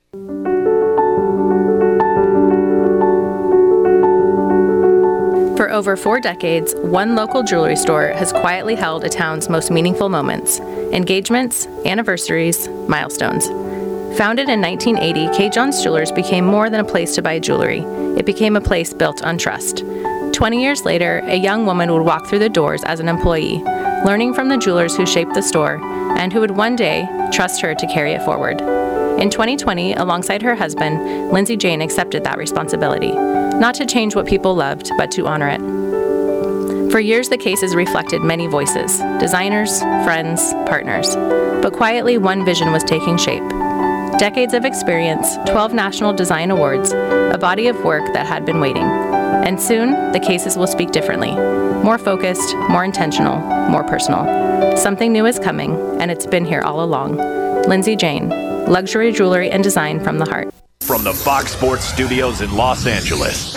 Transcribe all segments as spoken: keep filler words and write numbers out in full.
For over four decades, one local jewelry store has quietly held a town's most meaningful moments, engagements, anniversaries, milestones. Founded in nineteen eighty, Kay Johns Jewelers became more than a place to buy jewelry. It became a place built on trust. Twenty years later, a young woman would walk through the doors as an employee, learning from the jewelers who shaped the store and who would one day trust her to carry it forward. In twenty twenty, alongside her husband, Lindsay Jane accepted that responsibility, not to change what people loved, but to honor it. For years, the cases reflected many voices, designers, friends, partners. But quietly, one vision was taking shape. Decades of experience, twelve National Design Awards, a body of work that had been waiting. And soon, the cases will speak differently. More focused, more intentional, more personal. Something new is coming, and it's been here all along. Lindsay Jane, luxury jewelry and design from the heart. From the Fox Sports Studios in Los Angeles,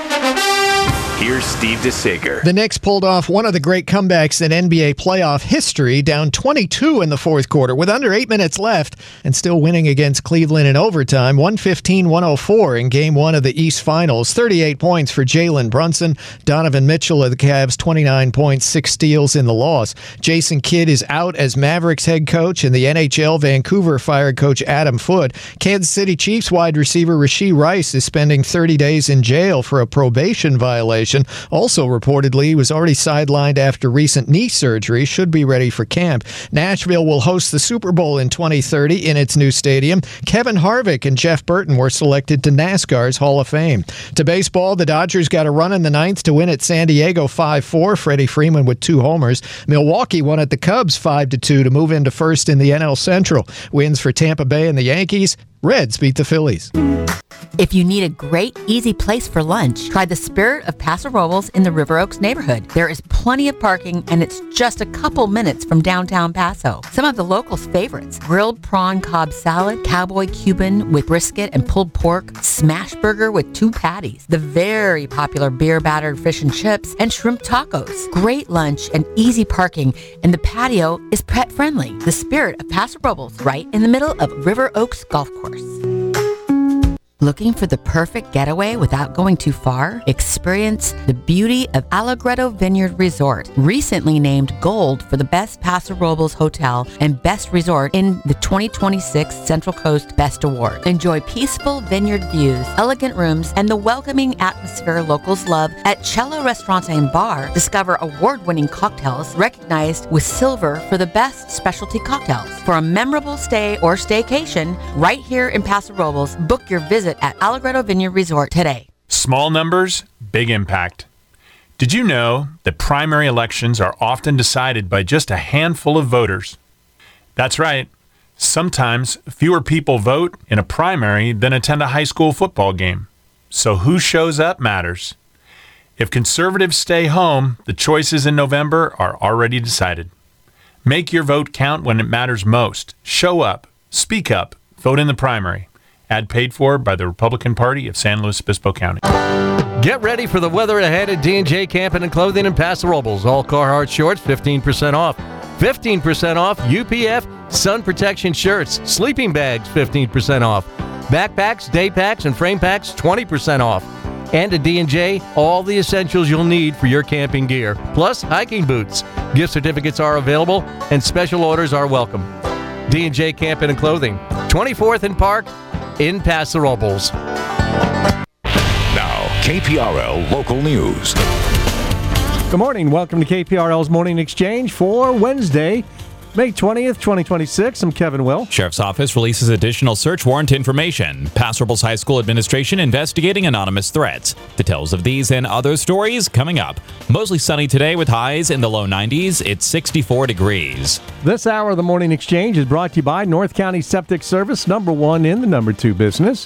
here's Steve DeSager. The Knicks pulled off one of the great comebacks in N B A playoff history, down twenty-two in the fourth quarter with under eight minutes left and still winning against Cleveland in overtime, one fifteen to one oh four in Game one of the East Finals. thirty-eight points for Jalen Brunson. Donovan Mitchell of the Cavs, twenty-nine points, six steals in the loss. Jason Kidd is out as Mavericks head coach, and the N H L Vancouver fired coach Adam Foote. Kansas City Chiefs wide receiver Rashee Rice is spending thirty days in jail for a probation violation. Also reportedly, he was already sidelined after recent knee surgery, should be ready for camp. Nashville will host the Super Bowl in twenty thirty in its new stadium. Kevin Harvick and Jeff Burton were selected to NASCAR's Hall of Fame. To baseball, the Dodgers got a run in the ninth to win at San Diego five four. Freddie Freeman with two homers. Milwaukee won at the Cubs five to two to move into first in the N L Central. Wins for Tampa Bay and the Yankees. Reds beat the Phillies. If you need a great, easy place for lunch, try the Spirit of Paso Robles in the River Oaks neighborhood. There is plenty of parking, and it's just a couple minutes from downtown Paso. Some of the locals' favorites: grilled prawn Cobb salad, cowboy Cuban with brisket and pulled pork, smash burger with two patties, the very popular beer-battered fish and chips, and shrimp tacos. Great lunch and easy parking, and the patio is pet-friendly. The Spirit of Paso Robles, right in the middle of River Oaks Golf Course. Looking for the perfect getaway without going too far? Experience the beauty of Allegretto Vineyard Resort, recently named Gold for the best Paso Robles hotel and best resort in the twenty twenty-six Central Coast Best Award. Enjoy peaceful vineyard views, elegant rooms, and the welcoming atmosphere locals love at Cello Restaurant and Bar. Discover award-winning cocktails recognized with silver for the best specialty cocktails. For a memorable stay or staycation right here in Paso Robles, book your visit at Allegretto Vineyard Resort today. Small numbers, big impact. Did you know that primary elections are often decided by just a handful of voters? That's right. Sometimes fewer people vote in a primary than attend a high school football game. So who shows up matters. If conservatives stay home, the choices in November are already decided. Make your vote count when it matters most. Show up, speak up, vote in the primary. Ad paid for by the Republican Party of San Luis Obispo County. Get ready for the weather ahead at D and J Camping and Clothing in Paso Robles. All Carhartt shorts, fifteen percent off. fifteen percent off U P F sun protection shirts. Sleeping bags, fifteen percent off. Backpacks, day packs, and frame packs, twenty percent off. And at D and J, all the essentials you'll need for your camping gear. Plus, hiking boots. Gift certificates are available, and special orders are welcome. D and J Camping and Clothing, twenty-fourth and Park, in Paso Robles. Now, K P R L Local News. Good morning. Welcome to K P R L's Morning Exchange for Wednesday, May twentieth, twenty twenty-six. I'm Kevin Will. Sheriff's Office releases additional search warrant information. Paso Robles High School administration investigating anonymous threats. Details of these and other stories coming up. Mostly sunny today with highs in the low nineties. It's sixty-four degrees. This hour of the Morning Exchange is brought to you by North County Septic Service, number one in the number two business.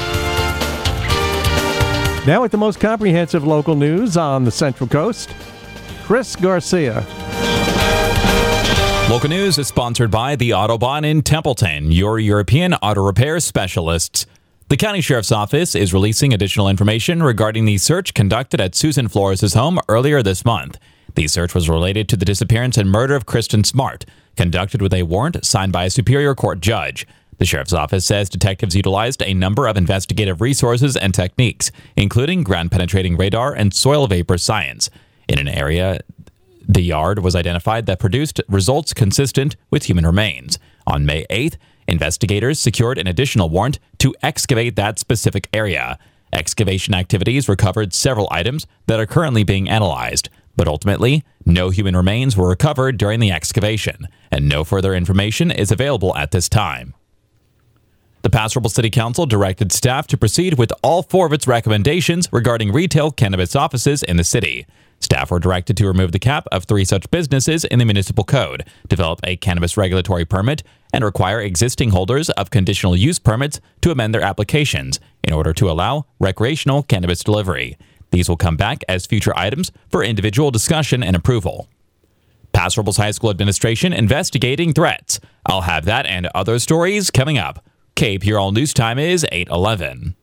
Now with the most comprehensive local news on the Central Coast, Chris Garcia. Local news is sponsored by the Autobahn in Templeton, your European auto repair specialists. The County Sheriff's Office is releasing additional information regarding the search conducted at Susan Flores' home earlier this month. The search was related to the disappearance and murder of Kristen Smart, conducted with a warrant signed by a Superior Court judge. The sheriff's office says detectives utilized a number of investigative resources and techniques, including ground-penetrating radar and soil vapor science. In an area, the yard was identified that produced results consistent with human remains. On May eighth, investigators secured an additional warrant to excavate that specific area. Excavation activities recovered several items that are currently being analyzed, but ultimately, no human remains were recovered during the excavation, and no further information is available at this time. The Paso Robles City Council directed staff to proceed with all four of its recommendations regarding retail cannabis offices in the city. Staff were directed to remove the cap of three such businesses in the municipal code, develop a cannabis regulatory permit, and require existing holders of conditional use permits to amend their applications in order to allow recreational cannabis delivery. These will come back as future items for individual discussion and approval. Paso Robles High School administration investigating threats. I'll have that and other stories coming up. K P R L News Time is eight eleven.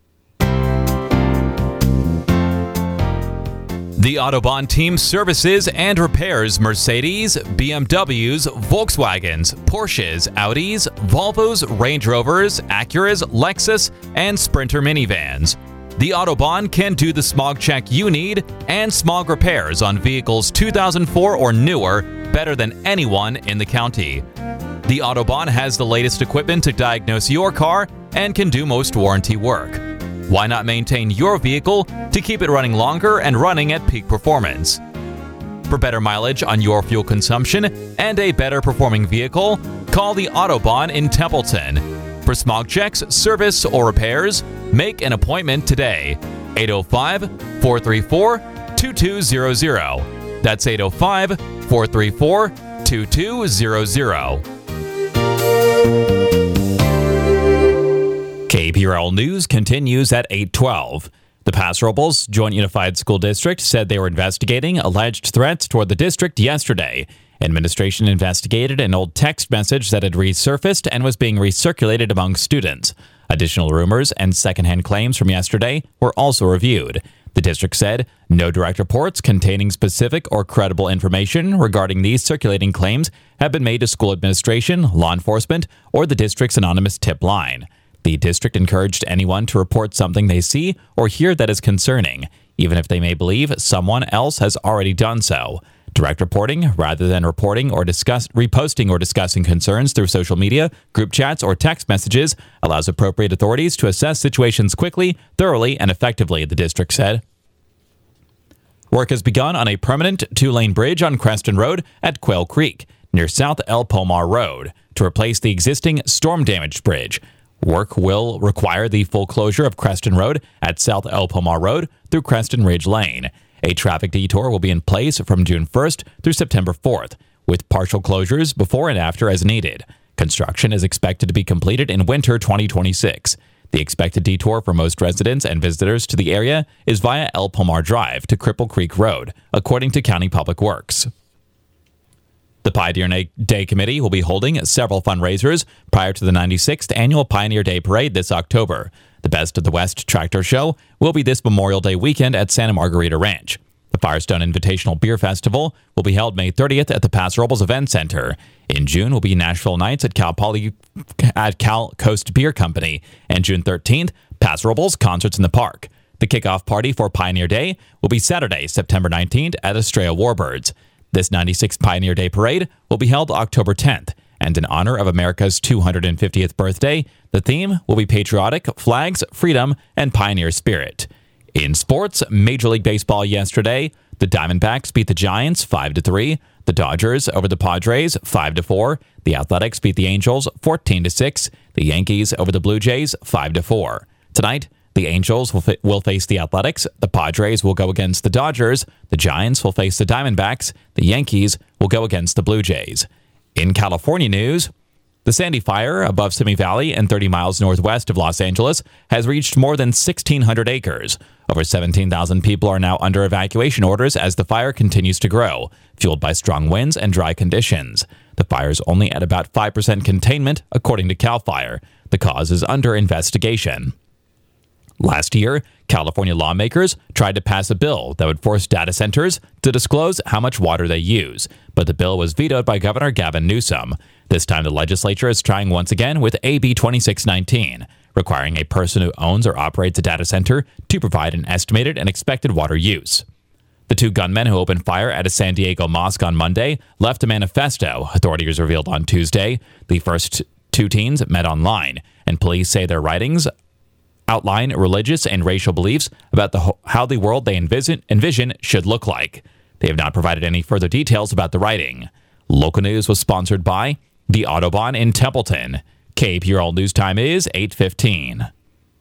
The Autobahn team services and repairs Mercedes, B M Ws, Volkswagens, Porsches, Audis, Volvos, Range Rovers, Acuras, Lexus, and Sprinter minivans. The Autobahn can do the smog check you need and smog repairs on vehicles two thousand four or newer better than anyone in the county. The Autobahn has the latest equipment to diagnose your car and can do most warranty work. Why not maintain your vehicle to keep it running longer and running at peak performance? For better mileage on your fuel consumption and a better performing vehicle, call the Autobahn in Templeton. For smog checks, service, or repairs, make an appointment today. eight oh five, four three four, two two zero zero. That's eight oh five, four three four, two two zero zero. K P R L News continues at eight twelve. The Paso Robles Joint Unified School District said they were investigating alleged threats toward the district yesterday. Administration investigated an old text message that had resurfaced and was being recirculated among students. Additional rumors and secondhand claims from yesterday were also reviewed. The district said no direct reports containing specific or credible information regarding these circulating claims have been made to school administration, law enforcement, or the district's anonymous tip line. The district encouraged anyone to report something they see or hear that is concerning, even if they may believe someone else has already done so. Direct reporting, rather than reporting or discuss, reposting or discussing concerns through social media, group chats, or text messages, allows appropriate authorities to assess situations quickly, thoroughly, and effectively, the district said. Work has begun on a permanent two-lane bridge on Creston Road at Quail Creek, near South El Pomar Road, to replace the existing storm-damaged bridge. Work will require the full closure of Creston Road at South El Pomar Road through Creston Ridge Lane. A traffic detour will be in place from June first through September fourth, with partial closures before and after as needed. Construction is expected to be completed in winter twenty twenty-six. The expected detour for most residents and visitors to the area is via El Pomar Drive to Cripple Creek Road, according to County Public Works. The Pioneer Day Committee will be holding several fundraisers prior to the ninety-sixth Annual Pioneer Day Parade this October. The Best of the West Tractor Show will be this Memorial Day weekend at Santa Margarita Ranch. The Firestone Invitational Beer Festival will be held May thirtieth at the Paso Robles Event Center. In June will be Nashville Nights at Cal Poly at Cal Coast Beer Company. And June thirteenth, Paso Robles Concerts in the Park. The kickoff party for Pioneer Day will be Saturday, September nineteenth at Estrella Warbirds. This ninety-sixth Pioneer Day Parade will be held October tenth, and in honor of America's two hundred fiftieth birthday, the theme will be patriotic, flags, freedom, and pioneer spirit. In sports, Major League Baseball yesterday, the Diamondbacks beat the Giants five to three, the Dodgers over the Padres five to four, the Athletics beat the Angels fourteen to six, the Yankees over the Blue Jays five to four. Tonight, the Angels will, fa- will face the Athletics, the Padres will go against the Dodgers, the Giants will face the Diamondbacks, the Yankees will go against the Blue Jays. In California news, the Sandy Fire above Simi Valley and thirty miles northwest of Los Angeles has reached more than sixteen hundred acres. Over seventeen thousand people are now under evacuation orders as the fire continues to grow, fueled by strong winds and dry conditions. The fire is only at about five percent containment, according to CAL FIRE. The cause is under investigation. Last year, California lawmakers tried to pass a bill that would force data centers to disclose how much water they use, but the bill was vetoed by Governor Gavin Newsom. This time, the legislature is trying once again with A B twenty-six nineteen, requiring a person who owns or operates a data center to provide an estimated and expected water use. The two gunmen who opened fire at a San Diego mosque on Monday left a manifesto, authorities revealed on Tuesday. The first two teens met online, and police say their writings outline religious and racial beliefs about the, how the world they envision, envision should look like. They have not provided any further details about the writing. Local news was sponsored by the Autobahn in Templeton. K P R L News Time is eight fifteen.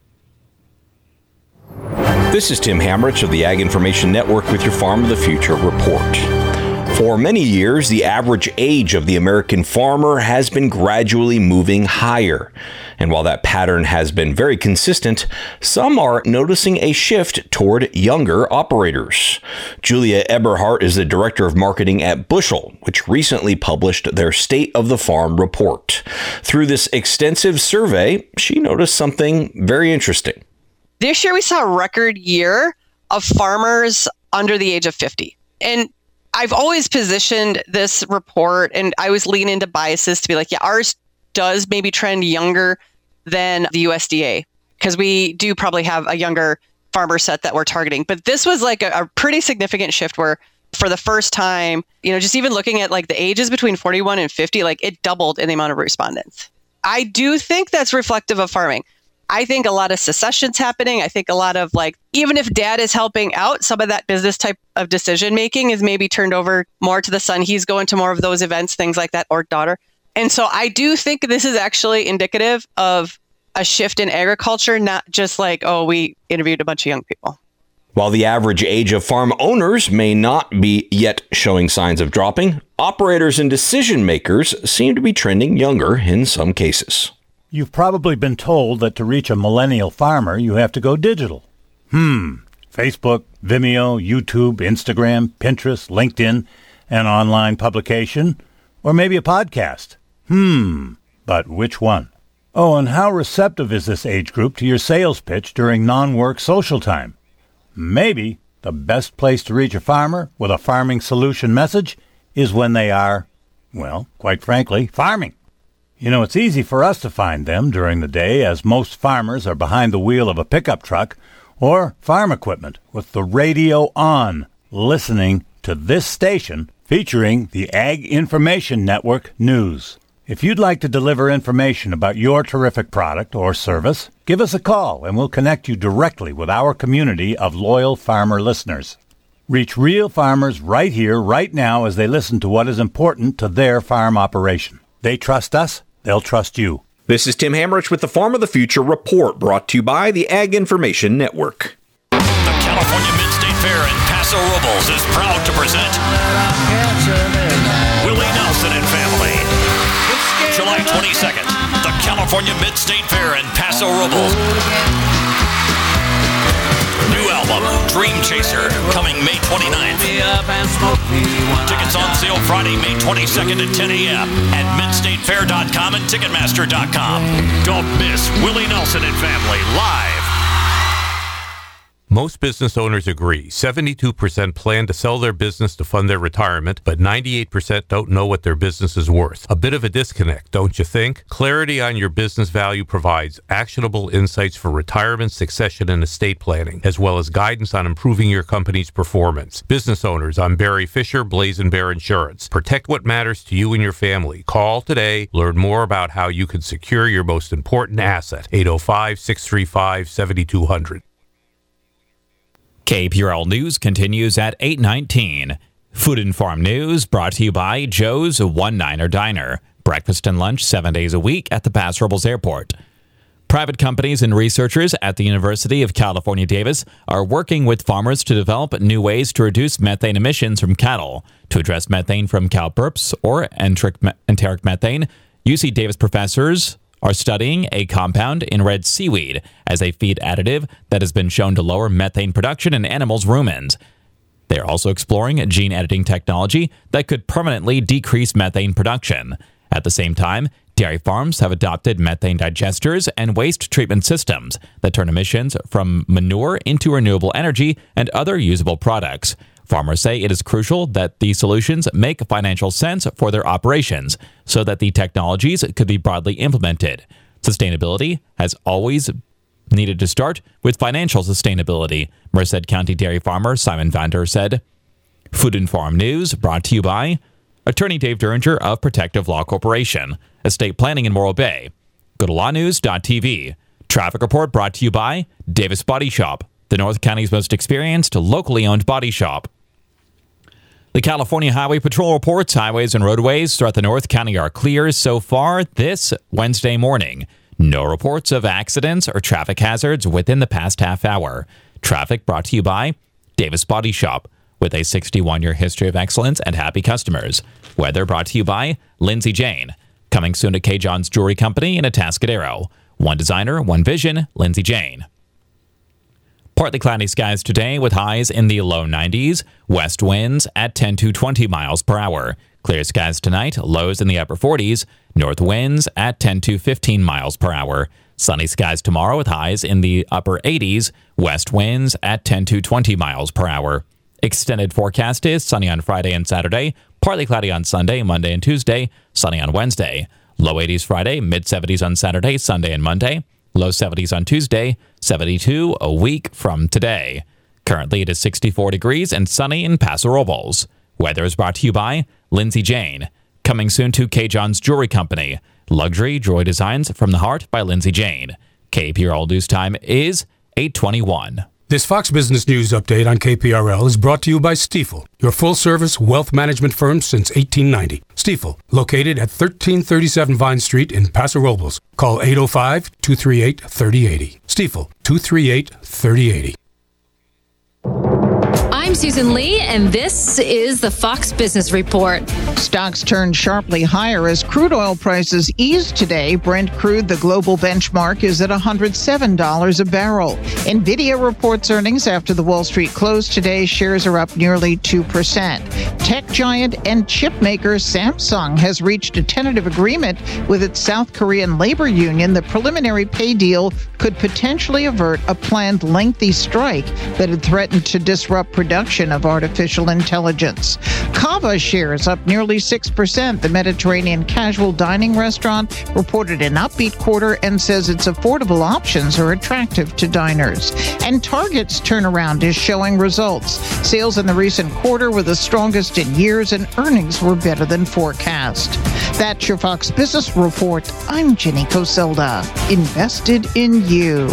This is Tim Hamrich of the Ag Information Network with your Farm of the Future report. For many years, the average age of the American farmer has been gradually moving higher. And while that pattern has been very consistent, some are noticing a shift toward younger operators. Julia Eberhardt is the director of marketing at Bushel, which recently published their State of the Farm report. Through this extensive survey, she noticed something very interesting. This year we saw a record year of farmers under the age of fifty. And I've always positioned this report, and I always lean into biases to be like, yeah, ours does maybe trend younger than the U S D A, because we do probably have a younger farmer set that we're targeting. But this was like a, a pretty significant shift where for the first time, you know, just even looking at like the ages between forty-one and fifty, like it doubled in the amount of respondents. I do think that's reflective of farming. I think a lot of secession's happening. I think a lot of like, even if dad is helping out, some of that business type of decision making is maybe turned over more to the son. He's going to more of those events, things like that, or daughter. And so I do think this is actually indicative of a shift in agriculture, not just like, oh, we interviewed a bunch of young people. While the average age of farm owners may not be yet showing signs of dropping, operators and decision makers seem to be trending younger in some cases. You've probably been told that to reach a millennial farmer, you have to go digital. Hmm. Facebook, Vimeo, YouTube, Instagram, Pinterest, LinkedIn, an online publication, or maybe a podcast. Hmm. But which one? Oh, and how receptive is this age group to your sales pitch during non-work social time? Maybe the best place to reach a farmer with a farming solution message is when they are, well, quite frankly, farming. You know, it's easy for us to find them during the day, as most farmers are behind the wheel of a pickup truck or farm equipment with the radio on, listening to this station featuring the Ag Information Network News. If you'd like to deliver information about your terrific product or service, give us a call and we'll connect you directly with our community of loyal farmer listeners. Reach real farmers right here, right now, as they listen to what is important to their farm operation. They trust us. They'll trust you. This is Tim Hamrich with the Farm of the Future report, brought to you by the Ag Information Network. The California Mid-State Fair in Paso Robles is proud to present Willie Nelson and Family. July twenty-second, the California Mid-State Fair in Paso Robles. New album, Dream Chaser, coming May twenty-ninth. Tickets on sale Friday, May twenty-second at ten a.m. at mid state fair dot com and ticketmaster dot com. Don't miss Willie Nelson and Family live. Most business owners agree. seventy-two percent plan to sell their business to fund their retirement, but ninety-eight percent don't know what their business is worth. A bit of a disconnect, don't you think? Clarity on your business value provides actionable insights for retirement, succession, and estate planning, as well as guidance on improving your company's performance. Business owners, I'm Barry Fisher, Blazin' Bear Insurance. Protect what matters to you and your family. Call today. Learn more about how you can secure your most important asset. eight oh five, six three five, seven two zero zero. K P R L News continues at eight nineteen. Food and Farm News brought to you by Joe's One Niner Diner. Breakfast and lunch seven days a week at the Paso Robles Airport. Private companies and researchers at the University of California, Davis are working with farmers to develop new ways to reduce methane emissions from cattle. To address methane from cow burps or enteric methane, U C Davis professors are studying a compound in red seaweed as a feed additive that has been shown to lower methane production in animals' rumens. They are also exploring gene editing technology that could permanently decrease methane production. At the same time, Dairy farms have adopted methane digesters and waste treatment systems that turn emissions from manure into renewable energy and other usable products. Farmers say it is crucial that the solutions make financial sense for their operations so that the technologies could be broadly implemented. Sustainability has always needed to start with financial sustainability, Merced County dairy farmer Simon Vander said. Food and Farm News brought to you by Attorney Dave Duringer of Protective Law Corporation, Estate Planning in Morro Bay. Go to law news dot t v. Traffic report brought to you by Davis Body Shop, the North County's most experienced locally owned body shop. The California Highway Patrol reports highways and roadways throughout the North County are clear so far this Wednesday morning. No reports of accidents or traffic hazards within the past half hour. Traffic brought to you by Davis Body Shop, with a sixty-one-year history of excellence and happy customers. Weather brought to you by Lindsay Jane. Coming soon to K. John's Jewelry Company in Atascadero. One designer, one vision, Lindsay Jane. Partly cloudy skies today with highs in the low nineties. West winds at ten to twenty miles per hour. Clear skies tonight, lows in the upper forties. North winds at ten to fifteen miles per hour. Sunny skies tomorrow with highs in the upper eighties. West winds at ten to twenty miles per hour. Extended forecast is sunny on Friday and Saturday, partly cloudy on Sunday, Monday, and Tuesday, sunny on Wednesday. Low eighties Friday, mid seventies on Saturday, Sunday, and Monday. Low seventies on Tuesday, seventy-two a week from today. Currently, it is sixty-four degrees and sunny in Paso Robles. Weather is brought to you by Lindsay Jane. Coming soon to K. John's Jewelry Company. Luxury jewelry designs from the heart by Lindsay Jane. K P R L news time is eight twenty-one. This Fox Business News update on K P R L is brought to you by Stifel, your full-service wealth management firm since eighteen ninety. Stifel, located at thirteen thirty-seven Vine Street in Paso Robles. Call eight oh five, two three eight, three oh eight oh. Stifel, two three eight, three oh eight oh. I'm Susan Lee, and this is the Fox Business Report. Stocks turned sharply higher as crude oil prices eased today. Brent crude, the global benchmark, is at one hundred seven dollars a barrel. NVIDIA reports earnings after the Wall Street closed today. Shares are up nearly two percent. Tech giant and chip maker Samsung has reached a tentative agreement with its South Korean labor union. The preliminary pay deal could potentially avert a planned lengthy strike that had threatened to disrupt production of artificial intelligence. Cava shares up nearly six percent. The Mediterranean casual dining restaurant reported an upbeat quarter and says its affordable options are attractive to diners. And Target's turnaround is showing results. Sales in the recent quarter were the strongest in years, and earnings were better than forecast. That's your Fox Business Report. I'm Jenny Coselda. Invested in you.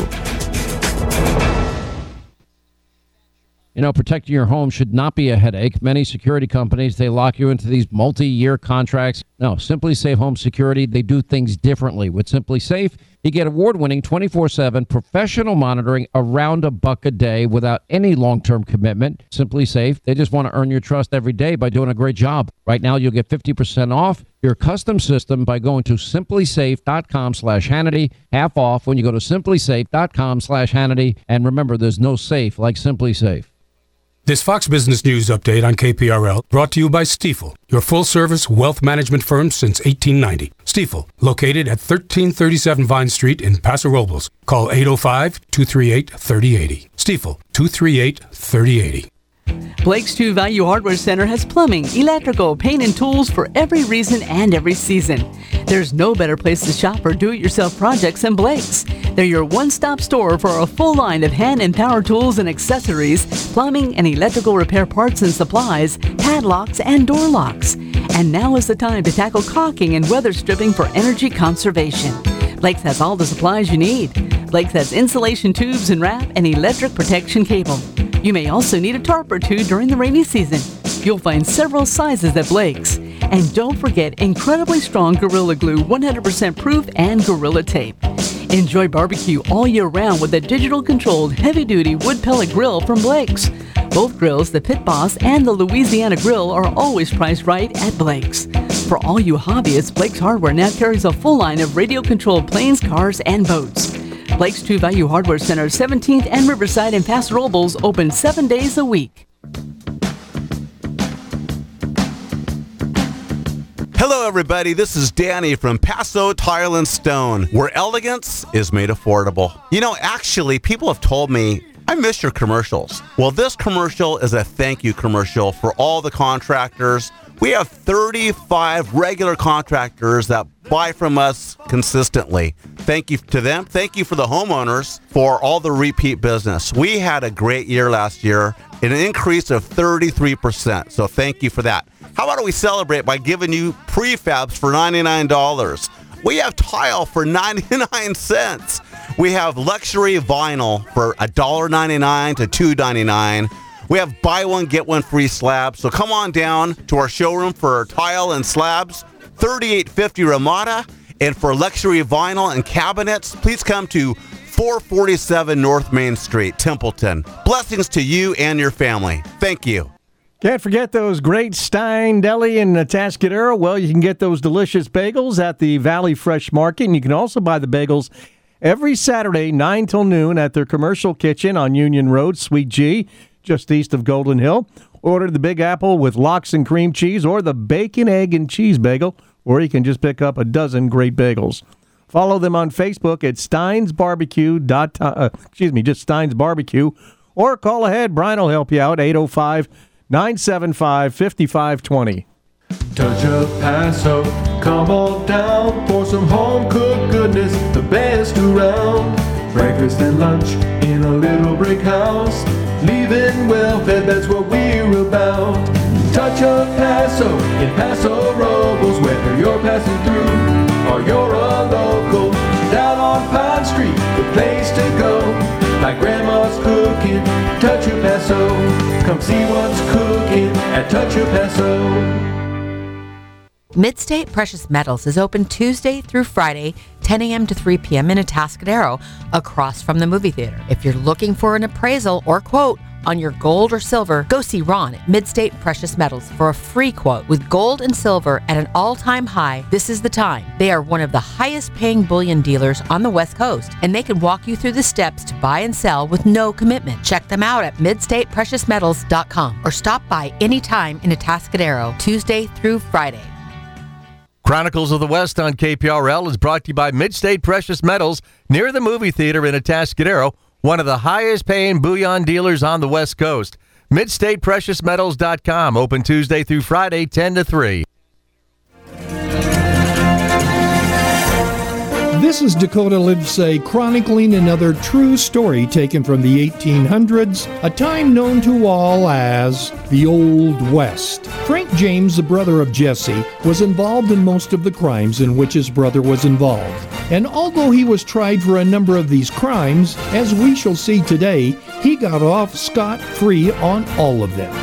You know, protecting your home should not be a headache. Many security companies, they lock you into these multi-year contracts. No, Simply Safe Home Security, they do things differently. With Simply Safe, you get award-winning twenty-four seven professional monitoring around a buck a day without any long-term commitment. Simply Safe, they just want to earn your trust every day by doing a great job. Right now, you'll get fifty percent off your custom system by going to simplysafe.com slash Hannity. Half off when you go to simplysafe.com slash Hannity. And remember, there's no safe like Simply Safe. This Fox Business News update on K P R L brought to you by Stifel, your full-service wealth management firm since eighteen ninety. Stifel, located at thirteen thirty-seven Vine Street in Paso Robles. Call eight oh five, two three eight, three oh eight oh. Stifel, two three eight, three oh eight oh. Blake's True Value Hardware Center has plumbing, electrical, paint, and tools for every reason and every season. There's no better place to shop for do-it-yourself projects than Blake's. They're your one-stop store for a full line of hand and power tools and accessories, plumbing and electrical repair parts and supplies, padlocks, and door locks. And now is the time to tackle caulking and weather stripping for energy conservation. Blake's has all the supplies you need. Blake's has insulation tubes and wrap and electric protection cable. You may also need a tarp or two during the rainy season. You'll find several sizes at Blake's. And don't forget incredibly strong Gorilla Glue, one hundred percent proof, and Gorilla Tape. Enjoy barbecue all year round with a digital-controlled heavy-duty wood pellet grill from Blake's. Both grills, the Pit Boss and the Louisiana Grill, are always priced right at Blake's. For all you hobbyists, Blake's Hardware now carries a full line of radio-controlled planes, cars, and boats. Blake's True Value Hardware Center, seventeenth and Riverside in Paso Robles, open seven days a week. Hello, Hello, everybody. This is Danny from Paso Tile and Stone, where elegance is made affordable. You know, actually, people have told me, I miss your commercials. Well, this commercial is a thank you commercial for all the contractors. We have thirty-five regular contractors that buy from us consistently. Thank you to them. Thank you for the homeowners for all the repeat business. We had a great year last year, an increase of thirty-three percent. So thank you for that. How about we celebrate by giving you prefabs for ninety-nine dollars? We have tile for ninety-nine cents. We have luxury vinyl for one dollar ninety-nine to two ninety-nine. We have buy one, get one free slabs. So come on down to our showroom for tile and slabs, thirty-eight fifty Ramada. And for luxury vinyl and cabinets, please come to four forty-seven North Main Street, Templeton. Blessings to you and your family. Thank you. Can't forget those great Stein Deli in Atascadero. Well, you can get those delicious bagels at the Valley Fresh Market, and you can also buy the bagels every Saturday, nine till noon, at their commercial kitchen on Union Road, Suite G, just east of Golden Hill. Order the Big Apple with lox and cream cheese or the bacon, egg, and cheese bagel, or you can just pick up a dozen great bagels. Follow them on Facebook at Stein's Barbecue. Dot, uh, excuse me, just Stein's Barbecue, or call ahead. Brian will help you out, eight oh five, nine seven five, five five two oh. Touch of Paso, come on down for some home-cooked goodness, the best around. Breakfast and lunch in a little brick house, leaving well-fed, that's what we're about. Touch of Paso in Paso Robles, whether you're passing through or you're a local. Down on Pine Street, the place to go, like Grandma's cooking, Touch of Paso. Come see what's cooking at Touch of Paso. Midstate Precious Metals is open Tuesday through Friday, ten a.m. to three p.m. in Atascadero, across from the movie theater. If you're looking for an appraisal or quote on your gold or silver, go see Ron at Midstate Precious Metals for a free quote. With gold and silver at an all-time high, this is the time. They are one of the highest-paying bullion dealers on the West Coast, and they can walk you through the steps to buy and sell with no commitment. Check them out at midstate precious metals dot com or stop by anytime in Atascadero, Tuesday through Friday. Chronicles of the West on K P R L is brought to you by Midstate Precious Metals near the movie theater in Atascadero, one of the highest paying bullion dealers on the West Coast. midstate precious metals dot com, open Tuesday through Friday, ten to three. This is Dakota Livesay chronicling another true story taken from the eighteen hundreds, a time known to all as the Old West. Frank James, the brother of Jesse, was involved in most of the crimes in which his brother was involved. And although he was tried for a number of these crimes, as we shall see today, he got off scot-free on all of them.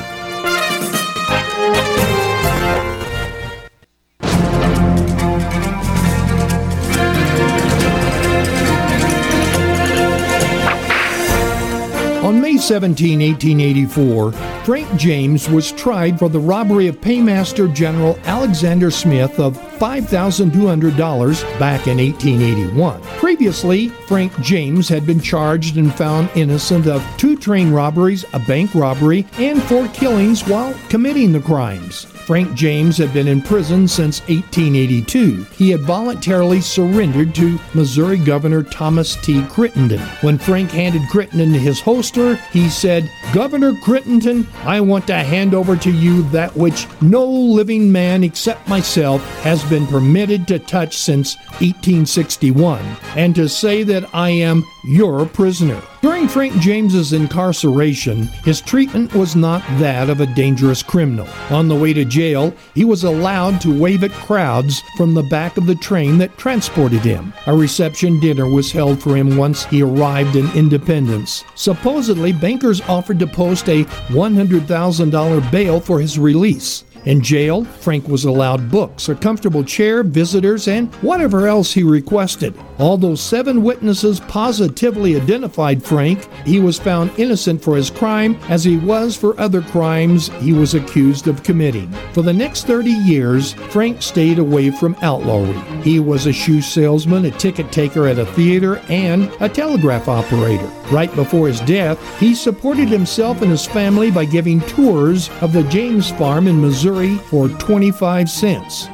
On May seventeenth, eighteen eighty-four, Frank James was tried for the robbery of Paymaster General Alexander Smith of five thousand two hundred dollars back in eighteen eighty-one. Previously, Frank James had been charged and found innocent of two train robberies, a bank robbery, and four killings while committing the crimes. Frank James had been in prison since eighteen eighty-two. He had voluntarily surrendered to Missouri Governor Thomas T. Crittenden. When Frank handed Crittenden his holster, he said, "Governor Crittenden, I want to hand over to you that which no living man except myself has been permitted to touch since eighteen sixty-one, and to say that I am your prisoner." During Frank James's incarceration, his treatment was not that of a dangerous criminal. On the way to jail, he was allowed to wave at crowds from the back of the train that transported him. A reception dinner was held for him once he arrived in Independence. Supposedly, bankers offered to post a one hundred thousand dollars bail for his release. In jail, Frank was allowed books, a comfortable chair, visitors, and whatever else he requested. Although seven witnesses positively identified Frank, he was found innocent for his crime as he was for other crimes he was accused of committing. For the next thirty years, Frank stayed away from outlawry. He was a shoe salesman, a ticket taker at a theater, and a telegraph operator. Right before his death, he supported himself and his family by giving tours of the James farm in Missouri for twenty-five cents.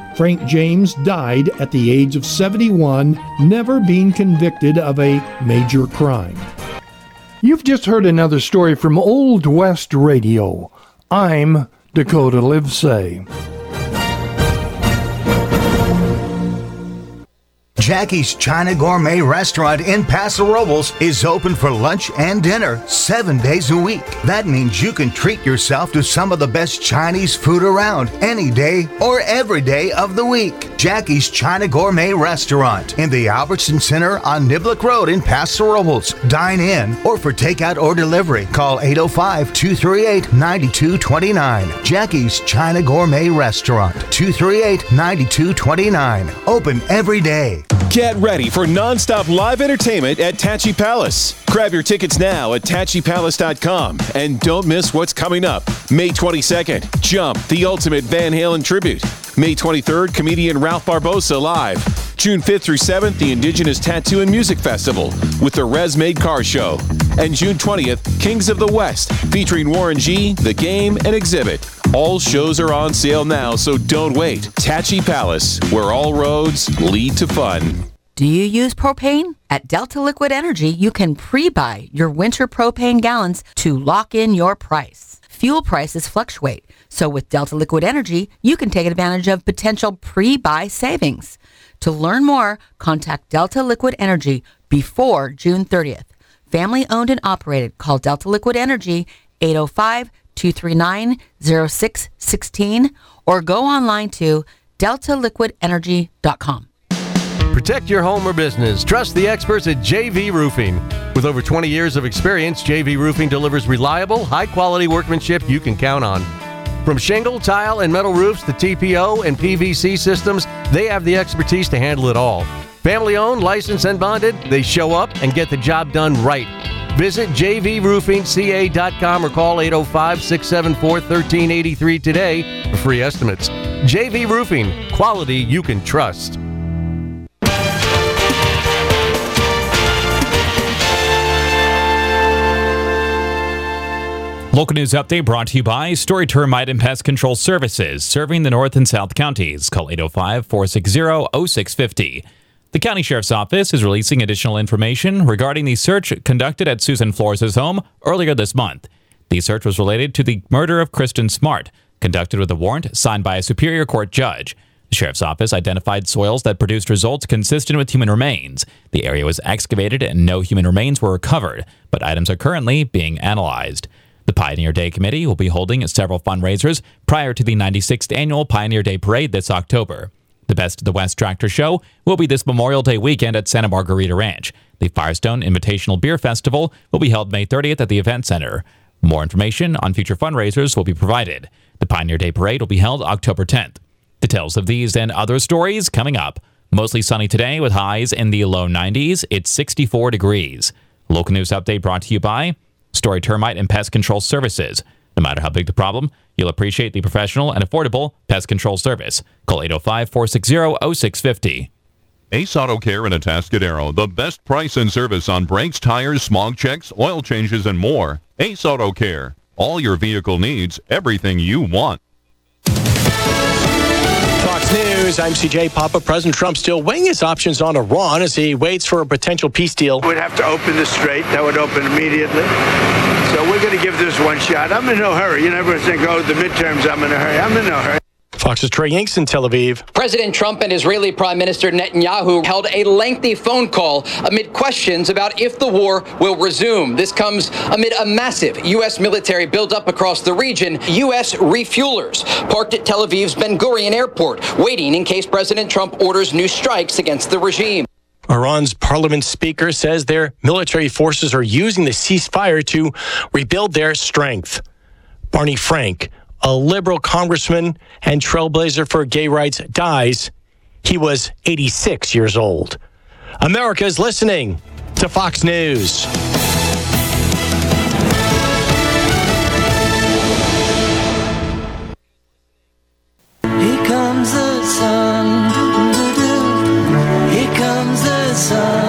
Frank James died at the age of seventy-one, never being convicted of a major crime. You've just heard another story from Old West Radio. I'm Dakota Livesay. Jackie's China Gourmet Restaurant in Paso Robles is open for lunch and dinner seven days a week. That means you can treat yourself to some of the best Chinese food around any day or every day of the week. Jackie's China Gourmet Restaurant in the Albertson Center on Niblick Road in Paso Robles. Dine in or for takeout or delivery, call eight oh five, two three eight, nine two two nine. Jackie's China Gourmet Restaurant, two three eight, nine two two nine. Open every day. Get ready for non-stop live entertainment at Tachi Palace. Grab your tickets now at tachi palace dot com and don't miss what's coming up. May twenty-second, Jump, the ultimate Van Halen tribute. May twenty-third, comedian Ralph Barbosa live. June fifth through seventh, the Indigenous Tattoo and Music Festival with the Res Made Car Show. And June twentieth, Kings of the West, featuring Warren G, The Game, and Exhibit. All shows are on sale now, so don't wait. Tachi Palace, where all roads lead to fun. Do you use propane? At Delta Liquid Energy, you can pre-buy your winter propane gallons to lock in your price. Fuel prices fluctuate, so with Delta Liquid Energy, you can take advantage of potential pre-buy savings. To learn more, contact Delta Liquid Energy before June thirtieth. Family owned and operated. Call Delta Liquid Energy eight oh five, two three nine, oh six one six or go online to delta liquid energy dot com. Protect your home or business. Trust the experts at J V Roofing. With over twenty years of experience, J V Roofing delivers reliable, high-quality workmanship you can count on. From shingle, tile, and metal roofs to T P O and P V C systems, they have the expertise to handle it all. Family-owned, licensed, and bonded, they show up and get the job done right. Visit j v roofing c a dot com or call eight oh five, six seven four, one three eight three today for free estimates. J V Roofing, quality you can trust. Local news update brought to you by Story Termite and Pest Control Services, serving the North and South counties. Call eight oh five, four six zero, oh six five oh. The County Sheriff's Office is releasing additional information regarding the search conducted at Susan Flores' home earlier this month. The search was related to the murder of Kristen Smart, conducted with a warrant signed by a Superior Court judge. The Sheriff's Office identified soils that produced results consistent with human remains. The area was excavated and no human remains were recovered, but items are currently being analyzed. The Pioneer Day Committee will be holding several fundraisers prior to the ninety-sixth Annual Pioneer Day Parade this October. The Best of the West Tractor Show will be this Memorial Day weekend at Santa Margarita Ranch. The Firestone Invitational Beer Festival will be held May thirtieth at the Event Center. More information on future fundraisers will be provided. The Pioneer Day Parade will be held October tenth. Details of these and other stories coming up. Mostly sunny today with highs in the low nineties. It's sixty-four degrees. Local news update brought to you by Story Termite and Pest Control Services. No matter how big the problem, you'll appreciate the professional and affordable pest control service. Call eight oh five, four six zero, oh six five oh. Ace Auto Care in Atascadero, the best price and service on brakes, tires, smog checks, oil changes, and more. Ace Auto Care. All your vehicle needs, everything you want. Fox News, I'm C J Papa. President Trump still weighing his options on Iran as he waits for a potential peace deal. We'd have to open the strait. That would open immediately. So we're going to give this one shot. I'm in no hurry. You never think, oh, the midterms, I'm in a hurry. I'm in no hurry. Fox's Trey Yanks in Tel Aviv. President Trump and Israeli Prime Minister Netanyahu held a lengthy phone call amid questions about if the war will resume. This comes amid a massive U S military buildup across the region. U S refuelers parked at Tel Aviv's Ben Gurion Airport, waiting in case President Trump orders new strikes against the regime. Iran's parliament speaker says their military forces are using the ceasefire to rebuild their strength. Barney Frank, a liberal congressman and trailblazer for gay rights, dies. He was eighty-six years old. America's listening to Fox News. Here comes the sun. Here comes the sun.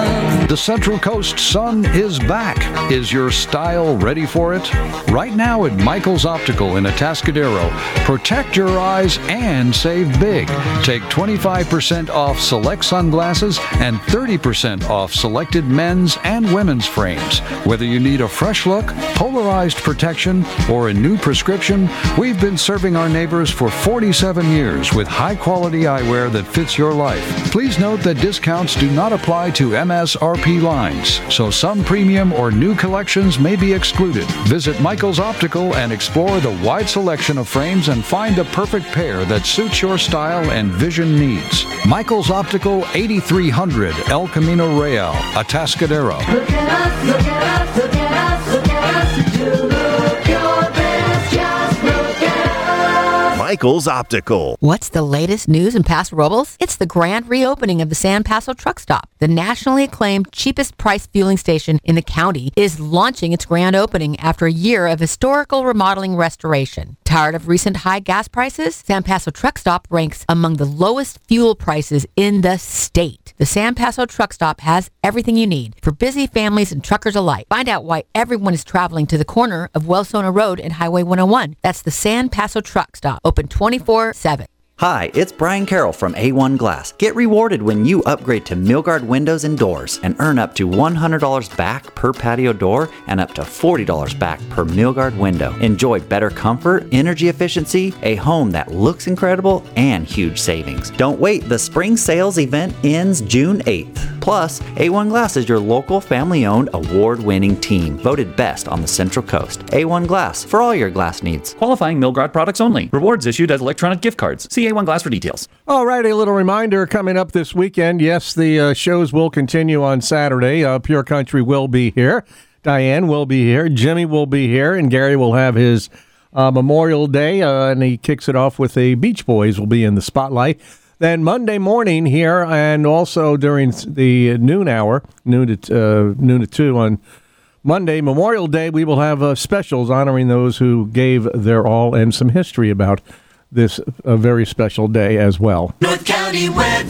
The Central Coast sun is back. Is your style ready for it? Right now at Michael's Optical in Atascadero, protect your eyes and save big. Take twenty-five percent off select sunglasses and thirty percent off selected men's and women's frames. Whether you need a fresh look, polarized protection, or a new prescription, we've been serving our neighbors for forty-seven years with high-quality eyewear that fits your life. Please note that discounts do not apply to M S R P lines, so some premium or new collections may be excluded. Visit Michael's Optical and explore the wide selection of frames and find the perfect pair that suits your style and vision needs. Michael's Optical, eighty-three hundred El Camino Real, Atascadero. Look at us, look at us, look at us, look at us. You look your best, just look at us. Michael's Optical. What's the latest news in Paso Robles? It's the grand reopening of the San Paso Truck Stop. The nationally acclaimed cheapest price fueling station in the county is launching its grand opening after a year of historical remodeling restoration. Tired of recent high gas prices? San Paso Truck Stop ranks among the lowest fuel prices in the state. The San Paso Truck Stop has everything you need for busy families and truckers alike. Find out why everyone is traveling to the corner of Wellsona Road and Highway one oh one. That's the San Paso Truck Stop, open twenty-four seven. Hi, it's Brian Carroll from A one Glass. Get rewarded when you upgrade to Milgard windows and doors and earn up to one hundred dollars back per patio door and up to forty dollars back per Milgard window. Enjoy better comfort, energy efficiency, a home that looks incredible, and huge savings. Don't wait, the spring sales event ends June eighth. Plus, A one Glass is your local family-owned award-winning team, voted best on the Central Coast. A one Glass, for all your glass needs. Qualifying Milgard products only. Rewards issued as electronic gift cards. See A one Glass for details. All right, a little reminder coming up this weekend. Yes, the uh, shows will continue on Saturday. Uh, Pure Country will be here. Diane will be here. Jimmy will be here. And Gary will have his uh, Memorial Day. Uh, and he kicks it off with the Beach Boys will be in the spotlight. Then Monday morning here and also during the noon hour, noon to, uh, noon to two on Monday, Memorial Day, we will have uh, specials honoring those who gave their all and some history about this a very special day as well. North County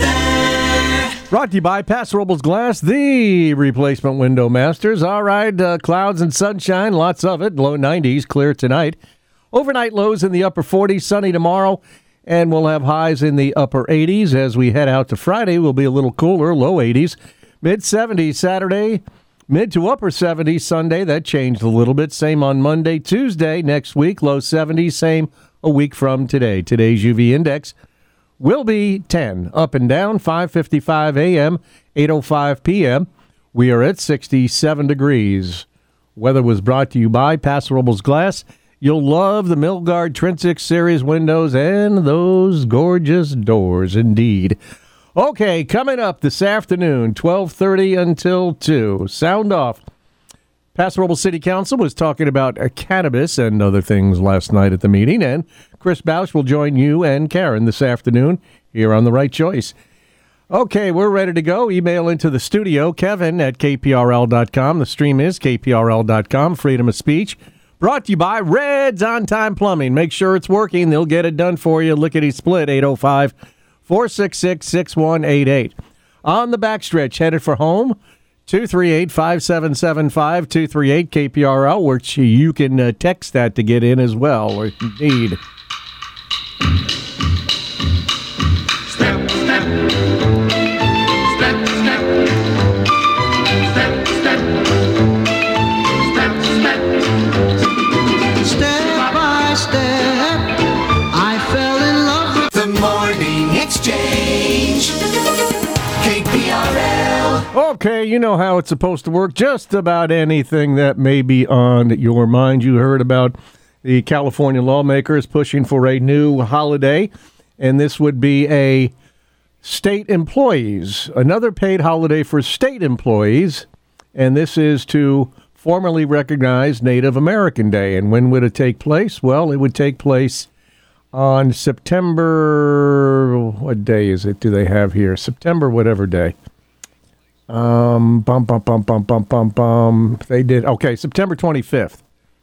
weather. Brought to you by Paso Robles Glass, the replacement window masters. All right, uh, clouds and sunshine, lots of it. Low nineties, clear tonight. Overnight lows in the upper forties, sunny tomorrow, and we'll have highs in the upper eighties. As we head out to Friday, we'll be a little cooler, low eighties. Mid seventies Saturday, mid to upper seventies Sunday. That changed a little bit. Same on Monday. Tuesday next week, low seventies, same a week from today. Today's U V index will be ten, up and down, five fifty-five a.m., eight oh five p.m. We are at sixty-seven degrees. Weather was brought to you by Paso Robles Glass. You'll love the Milgard Trinsic Series windows and those gorgeous doors, indeed. Okay, coming up this afternoon, twelve thirty until two. Sound off. Paso Robles City Council was talking about uh, cannabis and other things last night at the meeting, and Chris Bausch will join you and Karen this afternoon here on The Right Choice. Okay, we're ready to go. Email into the studio, Kevin at K P R L dot com. The stream is K P R L dot com, freedom of speech. Brought to you by Red's On Time Plumbing. Make sure it's working. They'll get it done for you. Lickety split, eight oh five, four six six, six one eight eight. On the backstretch, headed for home, two three eight, five seven seven five, two three eight K P R L, which you can uh, text that to get in as well, if you need. Step, step. Step, step. Step, step. Step, step. Step by step, I fell in love with the Morning Exchange. K P R L. Okay, you know how it's supposed to work. Just about anything that may be on your mind. You heard about the California lawmakers pushing for a new holiday, and this would be a state employees, another paid holiday for state employees, and this is to formally recognize Native American Day. And when would it take place? Well, it would take place on September, what day is it do they have here? September whatever day. Um, bum, bum, bum, bum, bum, bum, bum. They did, okay, September twenty-fifth.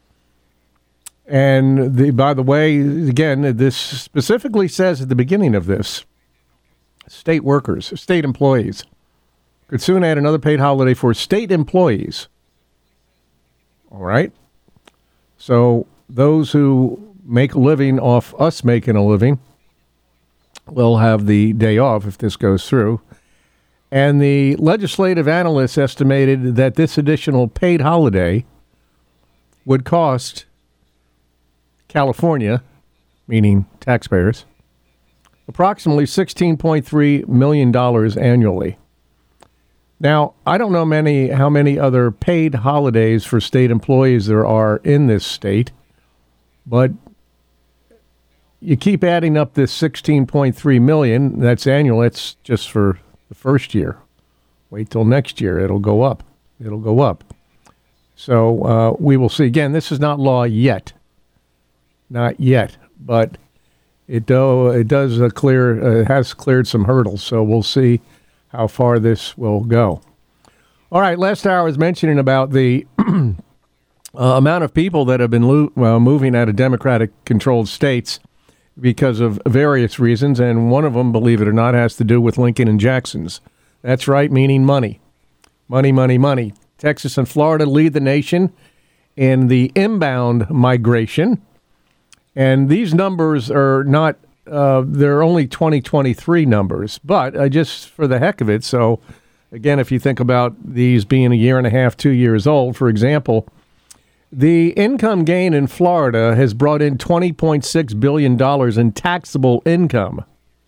And the, by the way, again, this specifically says at the beginning of this, state workers, state employees. could soon add another paid holiday for state employees. All right? So those who make a living off us making a living will have the day off if this goes through. And the legislative analysts estimated that this additional paid holiday would cost California, meaning taxpayers, approximately sixteen point three million dollars annually. Now, I don't know many how many other paid holidays for state employees there are in this state, but you keep adding up this sixteen point three million dollars, that's annual, that's just for the first year. Wait till next year, it'll go up. It'll go up. So uh, we will see. Again, this is not law yet. Not yet, but it do, it does uh, clear uh, has cleared some hurdles. So we'll see how far this will go. All right, last hour I was mentioning about the uh, amount of people that have been lo- uh, moving out of Democratic-controlled states because of various reasons, and one of them, believe it or not, has to do with Lincoln and Jackson's. That's right, meaning money. Money, money, money. Texas and Florida lead the nation in the inbound migration. And these numbers are not, uh, they're only twenty twenty-three numbers, but uh, just for the heck of it. So, again, if you think about these being a year and a half, two years old, for example, the income gain in Florida has brought in twenty point six billion dollars in taxable income.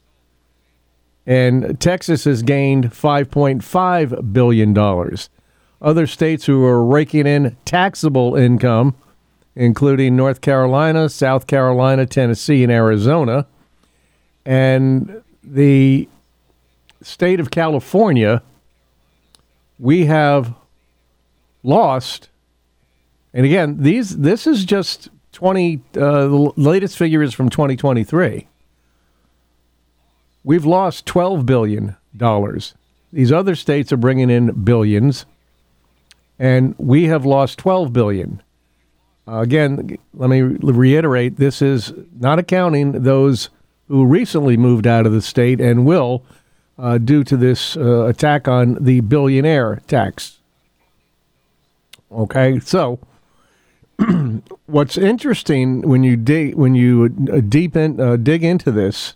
And Texas has gained five point five billion dollars. Other states who are raking in taxable income, including North Carolina, South Carolina, Tennessee, and Arizona. And the state of California, we have lost. And again, these this is just twenty. Uh, the latest figure is from twenty twenty-three. We've lost twelve billion dollars. These other states are bringing in billions, and we have lost twelve billion dollars. Uh, again, let me reiterate, this is not accounting those who recently moved out of the state and will uh, due to this uh, attack on the billionaire tax. Okay, so what's interesting when you dig when you uh, deep in, uh, dig into this,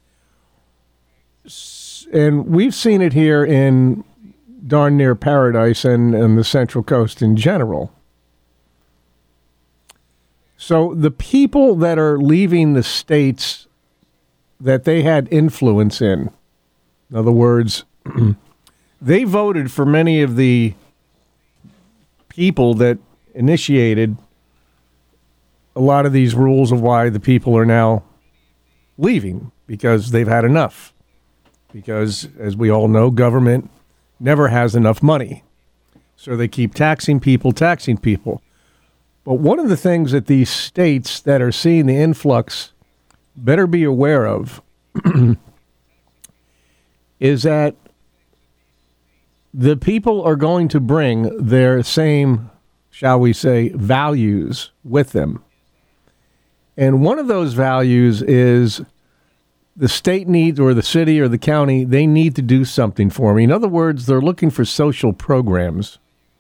and we've seen it here in darn near paradise and, and the Central Coast in general. So the people that are leaving the states that they had influence in, in other words, they voted for many of the people that initiated a lot of these rules of why the people are now leaving, because they've had enough. Because, as we all know, government never has enough money. So they keep taxing people, taxing people. But one of the things that these states that are seeing the influx better be aware of is that the people are going to bring their same, shall we say, values with them. And one of those values is the state needs, or the city or the county, they need to do something for me. In other words, they're looking for social programs.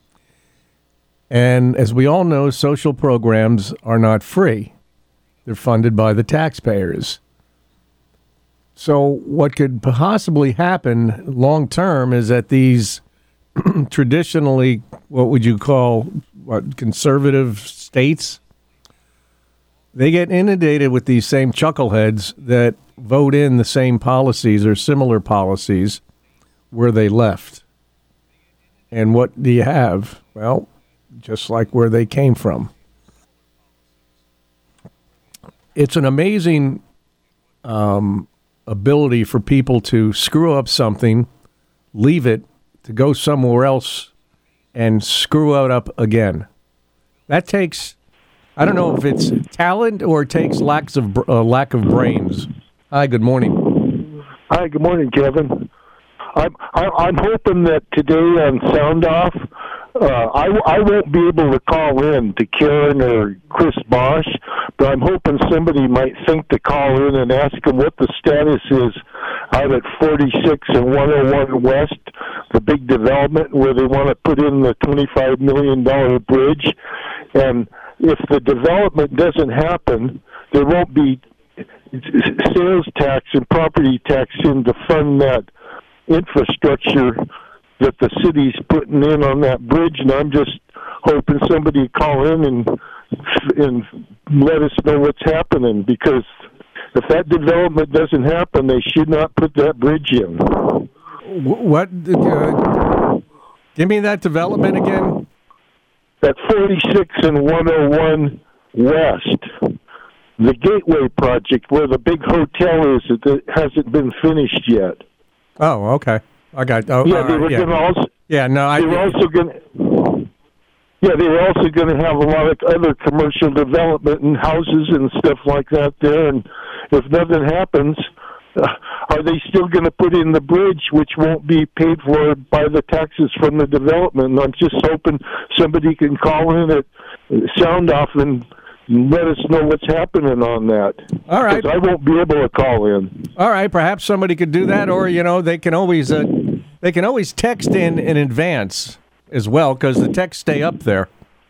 And as we all know, social programs are not free. They're funded by the taxpayers. So what could possibly happen long term is that these traditionally, what would you call, what, conservative states, they get inundated with these same chuckleheads that vote in the same policies or similar policies where they left. And what do you have? Well, just like where they came from. It's an amazing um, ability for people to screw up something, leave it, to go somewhere else and screw it up again. That takes, I don't know if it's talent or it takes lacks of uh, lack of brains. Hi, good morning. Hi, good morning, Kevin. I'm I'm hoping that today on Sound Off Uh, I, I won't be able to call in to Karen or Chris Bosch, but I'm hoping somebody might think to call in and ask them what the status is out at forty-six and one oh one West, the big development where they want to put in the twenty-five million dollars bridge. And if the development doesn't happen, there won't be sales tax and property tax in to fund that infrastructure that the city's putting in on that bridge. And I'm just hoping somebody call in and and let us know what's happening, because if that development doesn't happen, they should not put that bridge in. What? Uh, give me that development again. At forty-six and one oh one West, the Gateway project, where the big hotel is, it hasn't been finished yet. Oh, okay. I got. Oh, yeah, all they right, were yeah. going to also. Yeah, no, I. They were also going to. Yeah, they were also going to have a lot of other commercial development and houses and stuff like that there. And if nothing happens, uh, are they still going to put in the bridge, which won't be paid for by the taxes from the development? And I'm just hoping somebody can call in at Sound Off and let us know what's happening on that. All right. Because I won't be able to call in. All right, perhaps somebody could do that, or you know, they can always uh, they can always text in in advance as well, because the texts stay up there.